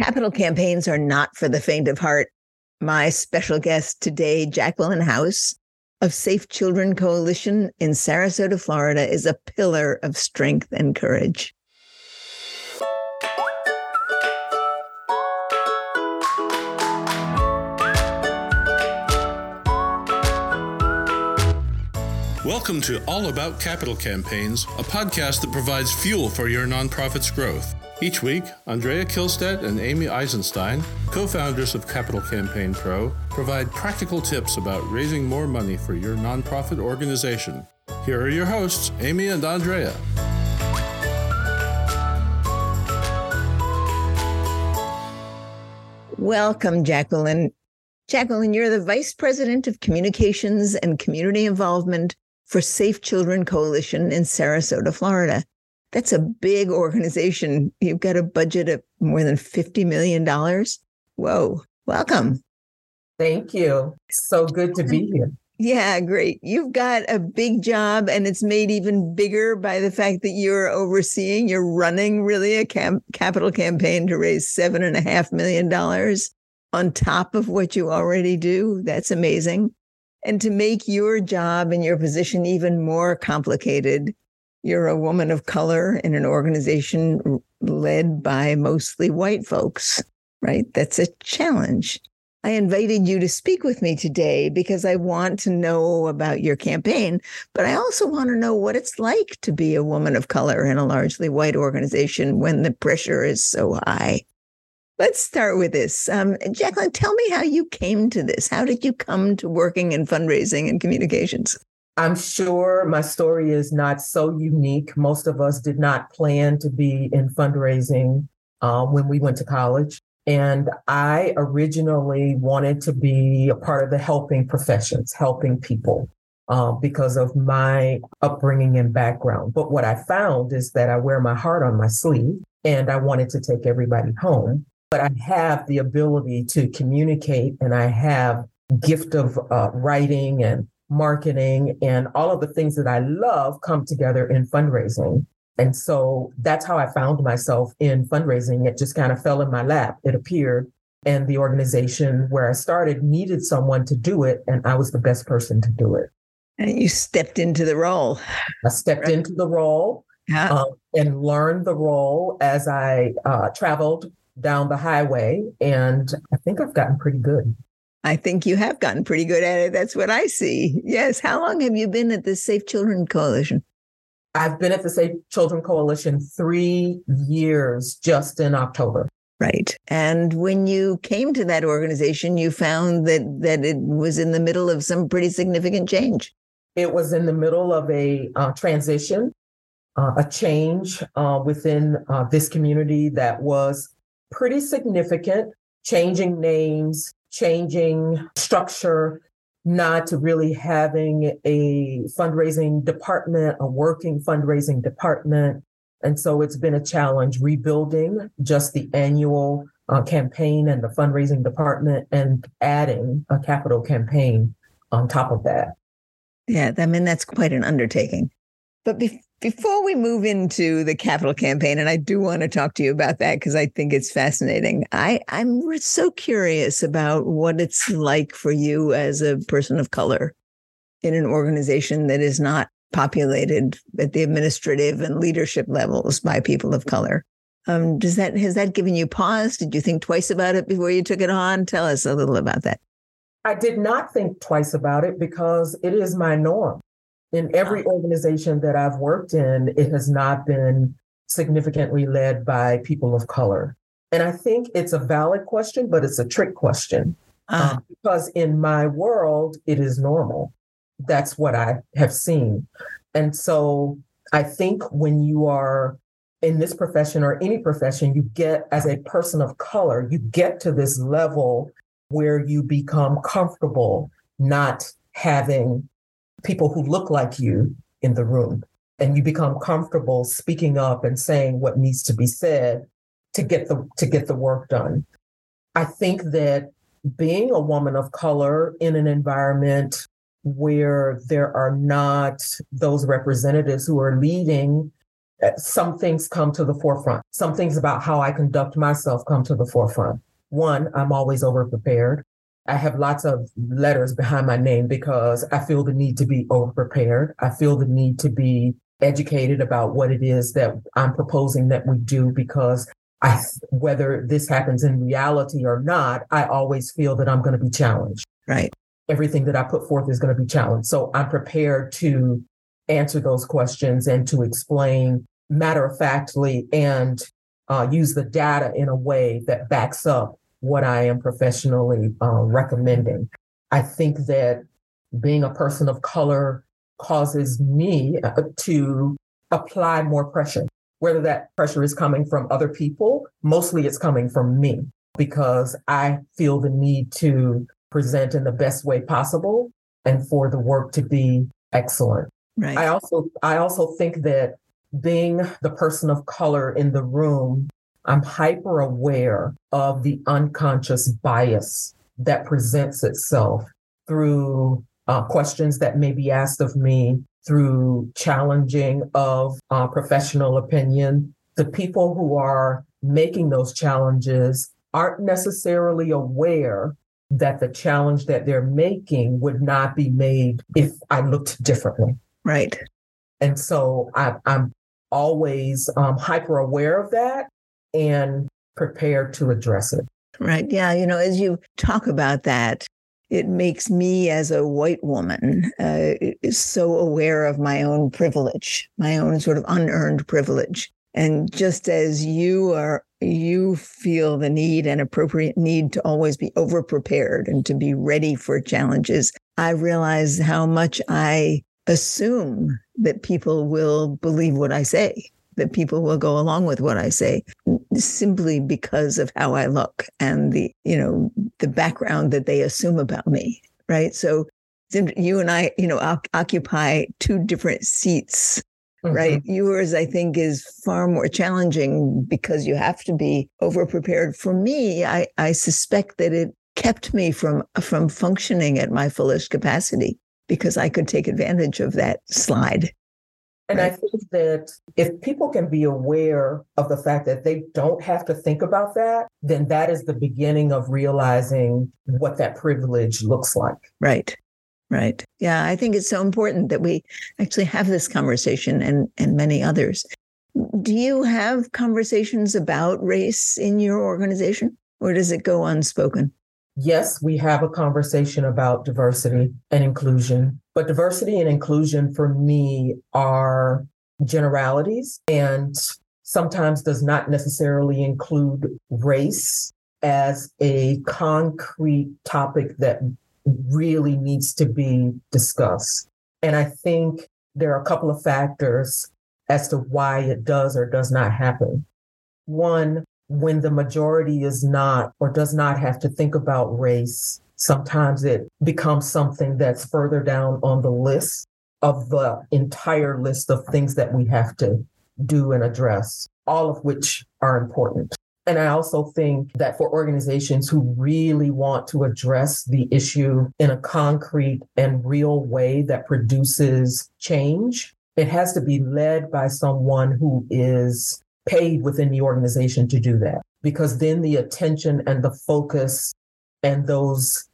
Capital campaigns are not for the faint of heart. My special guest today, Jacqueline House of Safe Children Coalition in Sarasota, Florida, is a pillar of strength and courage. Welcome to All About Capital Campaigns, a podcast that provides fuel for your nonprofit's growth. Each week, Andrea Kihlstedt and Amy Eisenstein, co-founders of Capital Campaign Pro, provide practical tips about raising more money for your nonprofit organization. Here are your hosts, Amy and Andrea. Welcome, Jacqueline. Jacqueline, you're the Vice President of Communications and Community Involvement for Safe Children Coalition in Sarasota, Florida. That's a big organization. You've got a budget of more than $50 million. Whoa. Welcome. Thank you. So good to be here. Yeah, great. You've got a big job, and it's made even bigger by the fact that you're running really a capital campaign to raise $7.5 million on top of what you already do. That's amazing. And to make your job and your position even more complicated, you're a woman of color in an organization led by mostly white folks, right? That's a challenge. I invited you to speak with me today because I want to know about your campaign, but I also want to know what it's like to be a woman of color in a largely white organization when the pressure is so high. Let's start with this. Jacqueline, tell me how you came to this. How did you come to working in fundraising and communications? I'm sure my story is not so unique. Most of us did not plan to be in fundraising when we went to college. And I originally wanted to be a part of the helping professions, helping people because of my upbringing and background. But what I found is that I wear my heart on my sleeve and I wanted to take everybody home. But I have the ability to communicate and I have gift of writing and marketing and all of the things that I love come together in fundraising. And so that's how I found myself in fundraising. It just kind of fell in my lap. It appeared. And the organization where I started needed someone to do it. And I was the best person to do it. And you stepped into the role. I stepped into the role and learned the role as I traveled down the highway. And I think I've gotten pretty good. I think you have gotten pretty good at it. That's what I see. Yes. How long have you been at the Safe Children Coalition? I've been at the Safe Children Coalition 3 years, just in October. Right. And when you came to that organization, you found that it was in the middle of some pretty significant change. It was in the middle of a transition, a change within this community that was pretty significant, changing names, changing structure, not really having a fundraising department, a working fundraising department. And so it's been a challenge rebuilding just the annual campaign and the fundraising department and adding a capital campaign on top of that. Yeah, I mean, that's quite an undertaking. But before we move into the capital campaign, and I do want to talk to you about that because I think it's fascinating. I'm so curious about what it's like for you as a person of color in an organization that is not populated at the administrative and leadership levels by people of color. Has that given you pause? Did you think twice about it before you took it on? Tell us a little about that. I did not think twice about it because it is my norm. In every organization that I've worked in, it has not been significantly led by people of color. And I think it's a valid question, but it's a trick question because in my world, it is normal. That's what I have seen. And so I think when you are in this profession or any profession, you get, as a person of color, you get to this level where you become comfortable not having people who look like you in the room. And you become comfortable speaking up and saying what needs to be said to get the work done. I think that being a woman of color in an environment where there are not those representatives who are leading some things come to the forefront. Some things about how I conduct myself come to the forefront. One, I'm always over-prepared. I have lots of letters behind my name because I feel the need to be over-prepared. I feel the need to be educated about what it is that I'm proposing that we do, because whether this happens in reality or not, I always feel that I'm going to be challenged. Right. Everything that I put forth is going to be challenged. So I'm prepared to answer those questions and to explain matter-of-factly and use the data in a way that backs up what I am professionally recommending. I think that being a person of color causes me to apply more pressure, whether that pressure is coming from other people. Mostly it's coming from me, because I feel the need to present in the best way possible and for the work to be excellent. Right. I also think that being the person of color in the room, I'm hyper aware of the unconscious bias that presents itself through questions that may be asked of me, through challenging of professional opinion. The people who are making those challenges aren't necessarily aware that the challenge that they're making would not be made if I looked differently. Right. And so I'm always hyper aware of that and prepared to address it. Right. Yeah. As you talk about that, it makes me as a white woman so aware of my own privilege, my own sort of unearned privilege. And just as you feel the need and appropriate need to always be over-prepared and to be ready for challenges, I realize how much I assume that people will believe what I say, that people will go along with what I say, simply because of how I look and the background that they assume about me, right? So you and I, occupy two different seats, right? Mm-hmm. Yours, I think, is far more challenging because you have to be over-prepared. For me, I suspect that it kept me from functioning at my fullest capacity because I could take advantage of that slide. And right. I think that if people can be aware of the fact that they don't have to think about that, then that is the beginning of realizing what that privilege looks like. Right. Right. Yeah, I think it's so important that we actually have this conversation and many others. Do you have conversations about race in your organization, or does it go unspoken? Yes, we have a conversation about diversity and inclusion, but diversity and inclusion for me are generalities and sometimes does not necessarily include race as a concrete topic that really needs to be discussed. And I think there are a couple of factors as to why it does or does not happen. One, when the majority is not or does not have to think about race, sometimes it becomes something that's further down on the list of the entire list of things that we have to do and address, all of which are important. And I also think that for organizations who really want to address the issue in a concrete and real way that produces change, it has to be led by someone who is paid within the organization to do that. Because then the attention and the focus and those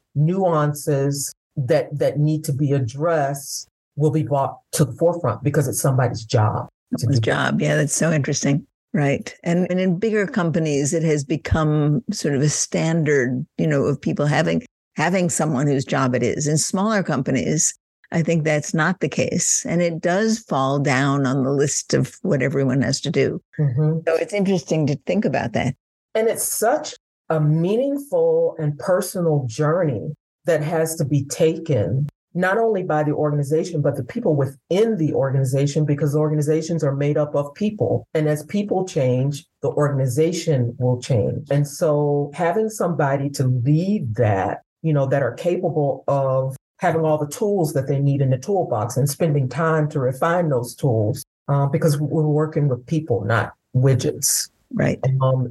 nuances that need to be addressed will be brought to the forefront because it's somebody's job. Someone's job. Yeah, that's so interesting. Right. And in bigger companies, it has become sort of a standard, of people having someone whose job it is. In smaller companies, I think that's not the case. And it does fall down on the list of what everyone has to do. Mm-hmm. So it's interesting to think about that. And it's such a meaningful and personal journey that has to be taken, not only by the organization, but the people within the organization, because organizations are made up of people. And as people change, the organization will change. And so having somebody to lead that, that are capable of having all the tools that they need in the toolbox and spending time to refine those tools, because we're working with people, not widgets. Right.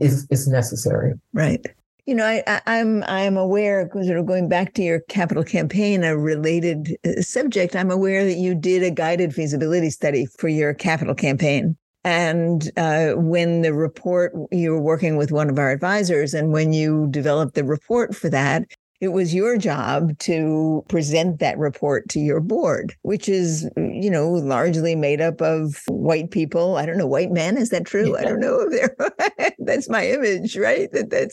Is necessary. Right. I'm aware, sort of going back to your capital campaign, a related subject, I'm aware that you did a guided feasibility study for your capital campaign. And when the report, you were working with one of our advisors, and when you developed the report for that, it was your job to present that report to your board, which is, largely made up of white people. I don't know, white men. Is that true? Yeah. I don't know if they're, that's my image, right?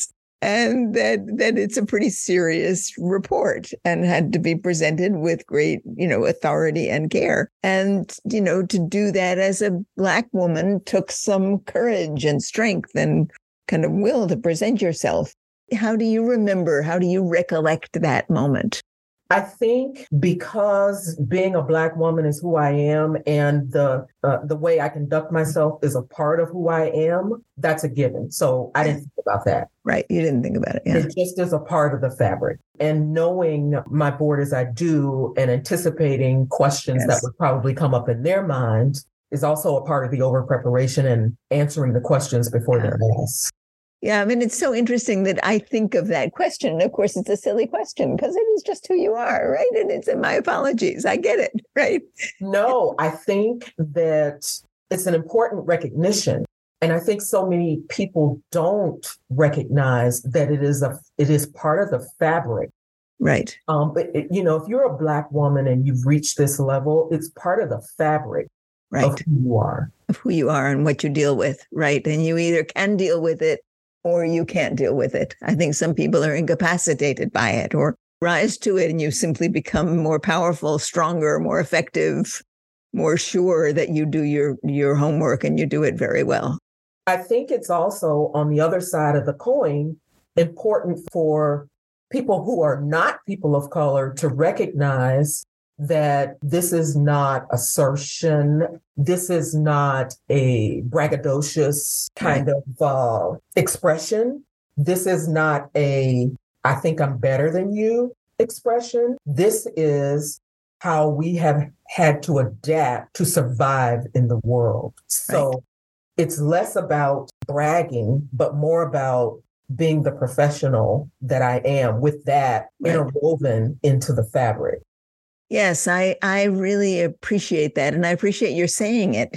And that it's a pretty serious report and had to be presented with great, authority and care. And, to do that as a Black woman took some courage and strength and kind of will to present yourself. How do you remember? How do you recollect that moment? I think because being a Black woman is who I am, and the way I conduct myself is a part of who I am, that's a given. So I didn't think about that. Right. You didn't think about it. Yeah. It just is a part of the fabric. And knowing my board as I do and anticipating questions that would probably come up in their minds is also a part of the over preparation and answering the questions before they're asked. Yeah, I mean, it's so interesting that I think of that question. Of course, it's a silly question because it is just who you are, right? And it's in my apologies. I get it, right? No, I think that it's an important recognition. And I think so many people don't recognize that it is part of the fabric. Right. But if you're a Black woman and you've reached this level, it's part of the fabric of who you are. Of who you are and what you deal with, right? And you either can deal with it or you can't deal with it. I think some people are incapacitated by it or rise to it, and you simply become more powerful, stronger, more effective, more sure that you do your homework and you do it very well. I think it's also, on the other side of the coin, important for people who are not people of color to recognize that this is not assertion. This is not a braggadocious kind of expression. This is not I think I'm better than you expression. This is how we have had to adapt to survive in the world. So it's less about bragging, but more about being the professional that I am, with that interwoven into the fabric. Yes, I really appreciate that. And I appreciate your saying it.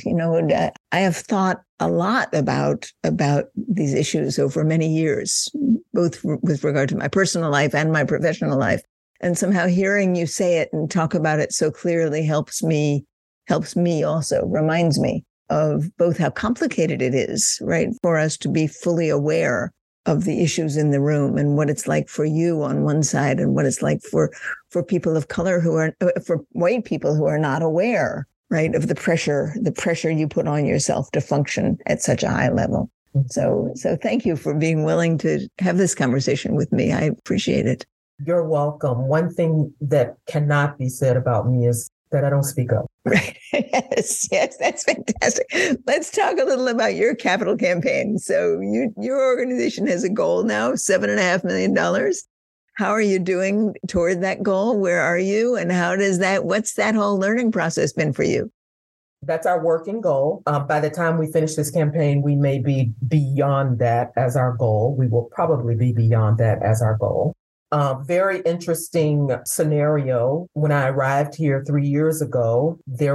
I have thought a lot about these issues over many years, both with regard to my personal life and my professional life. And somehow hearing you say it and talk about it so clearly helps me also, reminds me of both how complicated it is, right, for us to be fully aware of the issues in the room and what it's like for you on one side and what it's like for people of color for white people who are not aware, right, of the pressure you put on yourself to function at such a high level. So thank you for being willing to have this conversation with me. I appreciate it. You're welcome. One thing that cannot be said about me is that I don't speak up. Right. Yes, that's fantastic. Let's talk a little about your capital campaign. So your organization has a goal now, $7.5 million. How are you doing toward that goal? Where are you? And what's that whole learning process been for you? That's our working goal. By the time we finish this campaign, we may be beyond that as our goal. We will probably be beyond that as our goal. Very interesting scenario. When I arrived here 3 years ago, we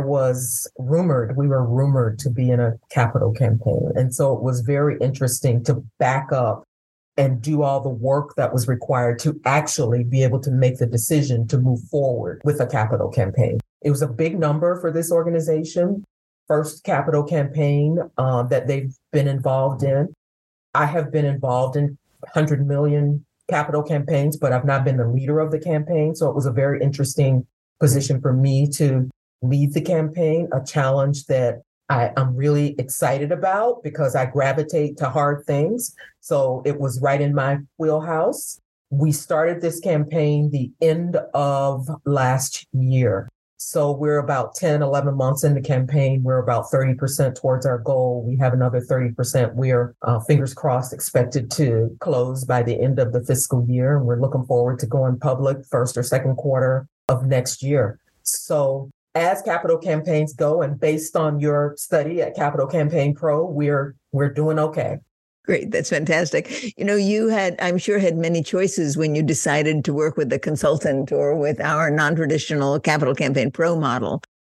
were rumored to be in a capital campaign. And so it was very interesting to back up and do all the work that was required to actually be able to make the decision to move forward with a capital campaign. It was a big number for this organization. First capital campaign that they've been involved in. I have been involved in 100 million capital campaigns, but I've not been the leader of the campaign. So it was a very interesting position for me to lead the campaign, a challenge that I'm really excited about because I gravitate to hard things. So it was right in my wheelhouse. We started this campaign the end of last year. So we're about 10, 11 months in the campaign. We're about 30% towards our goal. We have another 30% we're, fingers crossed, expected to close by the end of the fiscal year. And we're looking forward to going public first or second quarter of next year. So as capital campaigns go, and based on your study at Capital Campaign Pro, we're doing okay. Great. That's fantastic. You I'm sure had many choices when you decided to work with a consultant or with our non-traditional Capital Campaign Pro model.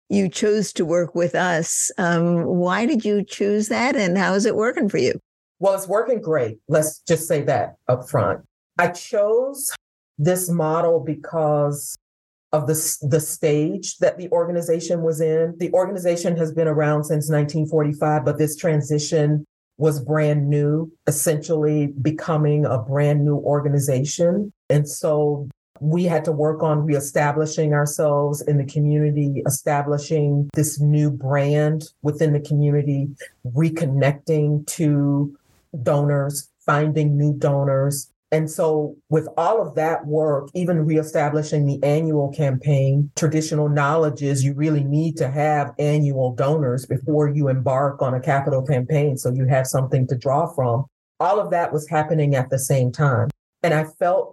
you chose to work with us. Why did you choose that, and how is it working for you? Well, it's working great. Let's just say that up front. I chose this model because of the stage that the organization was in. The organization has been around since 1945, but this transition was brand new, essentially becoming a brand new organization. And so we had to work on reestablishing ourselves in the community, establishing this new brand within the community, reconnecting to donors, finding new donors. And so with all of that work, even reestablishing the annual campaign, traditional knowledge is you really need to have annual donors before you embark on a capital campaign, so you have something to draw from. All of that was happening at the same time. And I felt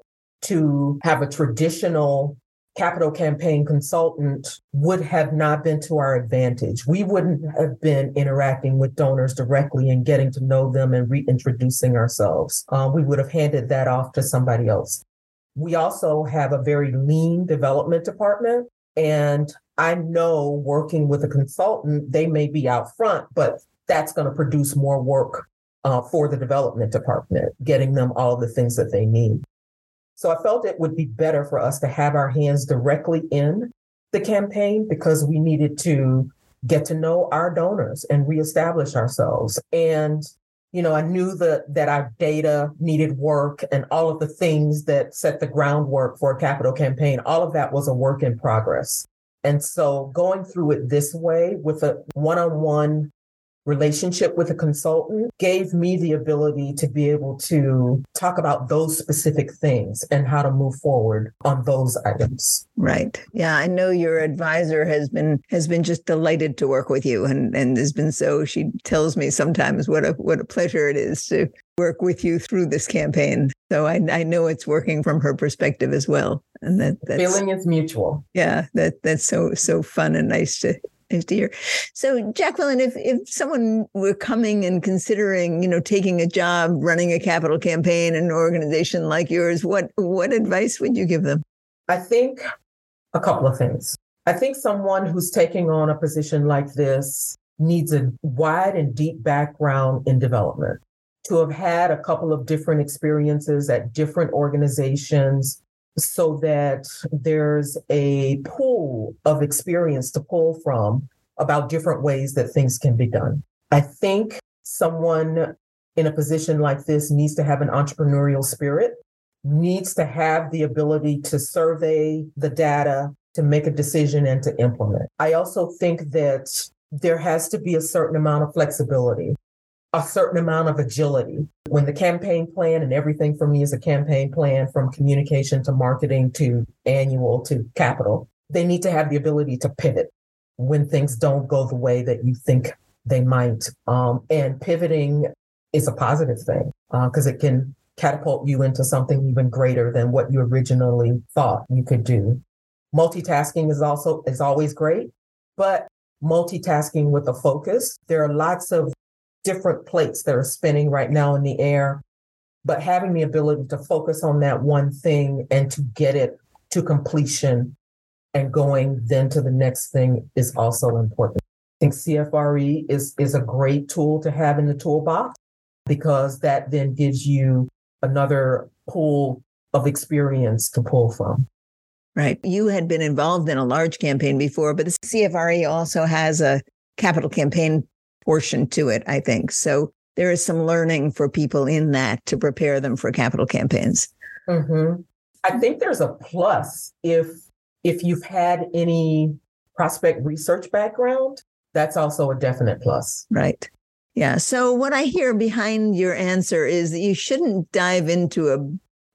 to have a traditional capital campaign consultant would have not been to our advantage. We wouldn't have been interacting with donors directly and getting to know them and reintroducing ourselves. We would have handed that off to somebody else. We also have a very lean development department. And I know working with a consultant, they may be out front, but that's going to produce more work for the development department, getting them all the things that they need. So I felt it would be better for us to have our hands directly in the campaign because we needed to get to know our donors and reestablish ourselves. And, I knew that our data needed work and all of the things that set the groundwork for a capital campaign, all of that was a work in progress. And so going through it this way with a one-on-one relationship with a consultant gave me the ability to be able to talk about those specific things and how to move forward on those items. Right. Yeah, I know your advisor has been just delighted to work with you and has been so. She tells me sometimes what a pleasure it is to work with you through this campaign. So I know it's working from her perspective as well. And that's feeling is mutual. Yeah, that's so fun and nice to hear. So, Jacqueline, if someone were coming and considering, taking a job, running a capital campaign in an organization like yours, what advice would you give them? I think a couple of things. I think someone who's taking on a position like this needs a wide and deep background in development. To have had a couple of different experiences at different organizations, so that there's a pool of experience to pull from about different ways that things can be done. I think someone in a position like this needs to have an entrepreneurial spirit, needs to have the ability to survey the data, to make a decision and to implement. I also think that there has to be a certain amount of flexibility, a certain amount of agility. When the campaign plan, and everything for me is a campaign plan from communication to marketing to annual to capital, they need to have the ability to pivot when things don't go the way that you think they might. And pivoting is a positive thing because it can catapult you into something even greater than what you originally thought you could do. Multitasking is always great, but multitasking with a focus. There are lots of different plates that are spinning right now in the air, but having the ability to focus on that one thing and to get it to completion and going then to the next thing is also important. I think CFRE is a great tool to have in the toolbox because that then gives you another pool of experience to pull from. Right. You had been involved in a large campaign before, but the CFRE also has a capital campaign portion to it, I think. So there is some learning for people in that to prepare them for capital campaigns. Mm-hmm. I think there's a plus if you've had any prospect research background, that's also a definite plus. Right. Yeah. So what I hear behind your answer is that you shouldn't dive into a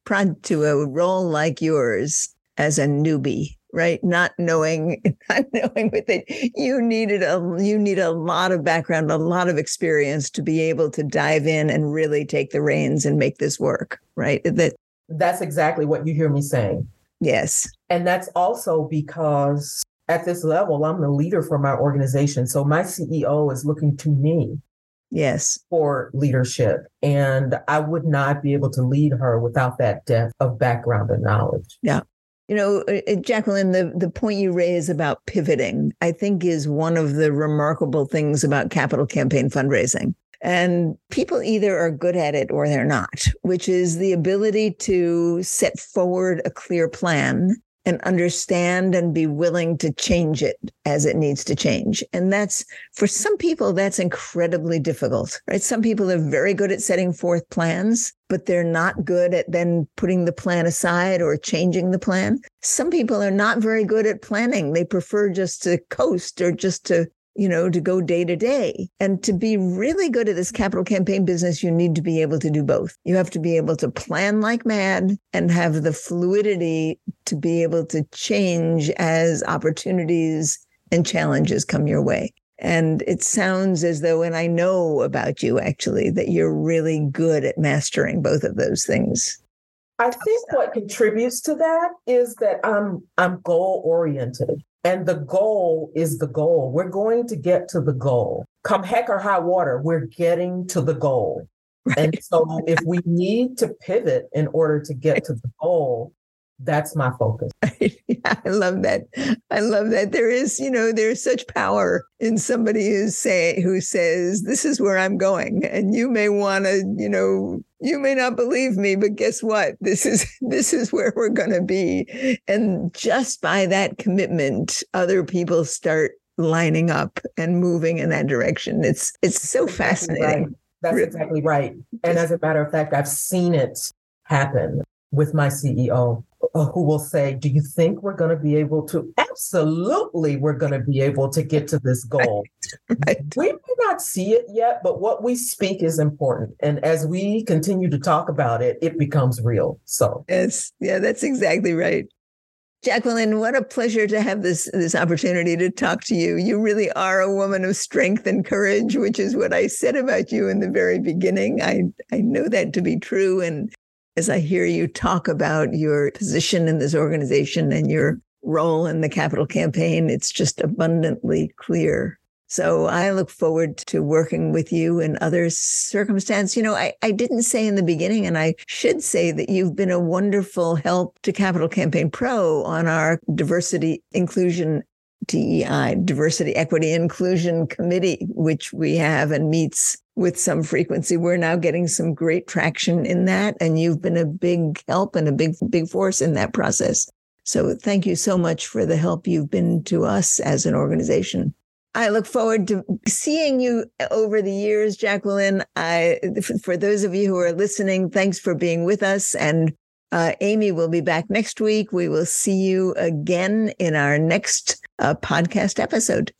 role like yours as a newbie. Right. Not knowing with it, you need a lot of background, a lot of experience to be able to dive in and really take the reins and make this work. Right. That's exactly what you hear me saying. Yes. And that's also because at this level, I'm the leader for my organization. So my CEO is looking to me. Yes. For leadership. And I would not be able to lead her without that depth of background and knowledge. Yeah. Jacqueline, the point you raise about pivoting, I think is one of the remarkable things about capital campaign fundraising. And people either are good at it or they're not, which is the ability to set forward a clear plan and understand and be willing to change it as it needs to change. And that's, for some people, that's incredibly difficult, right? Some people are very good at setting forth plans, but they're not good at then putting the plan aside or changing the plan. Some people are not very good at planning. They prefer just to coast or just to go day to day. And to be really good at this capital campaign business, you need to be able to do both. You have to be able to plan like mad and have the fluidity to be able to change as opportunities and challenges come your way. And it sounds as though, and I know about you actually, that you're really good at mastering both of those things. I think what contributes to that is that I'm goal oriented. And the goal is the goal. We're going to get to the goal. Come heck or high water, we're getting to the goal. Right. And so if we need to pivot in order to get to the goal, that's my focus. Yeah, I love that. I love that. There is, there's such power in somebody who says, this is where I'm going. And you may want to, you may not believe me, but guess what? This is where we're going to be. And just by that commitment, other people start lining up and moving in that direction. It's so fascinating. Right. That's exactly right. And as a matter of fact, I've seen it happen with my CEO, who will say, do you think we're going to be able to? Absolutely, we're going to be able to get to this goal. Right. We may not see it yet, but what we speak is important. And as we continue to talk about it, it becomes real. So yes, yeah, that's exactly right. Jacqueline, what a pleasure to have this opportunity to talk to you. You really are a woman of strength and courage, which is what I said about you in the very beginning. I know that to be true. And as I hear you talk about your position in this organization and your role in the capital campaign, it's just abundantly clear. So I look forward to working with you in other circumstances. I didn't say in the beginning, and I should say that you've been a wonderful help to Capital Campaign Pro on our diversity, inclusion, DEI, Diversity, Equity, Inclusion Committee, which we have and meets with some frequency. We're now getting some great traction in that. And you've been a big help and a big force in that process. So thank you so much for the help you've been to us as an organization. I look forward to seeing you over the years, Jacqueline. For those of you who are listening, thanks for being with us. And Amy will be back next week. We will see you again in our next podcast episode.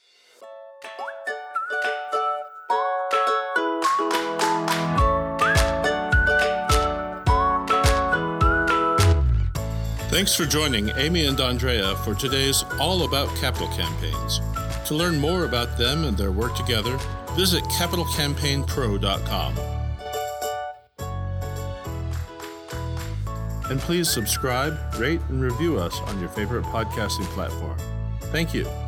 Thanks for joining Amy and Andrea for today's All About Capital Campaigns. To learn more about them and their work together, visit capitalcampaignpro.com. And please subscribe, rate, and review us on your favorite podcasting platform. Thank you.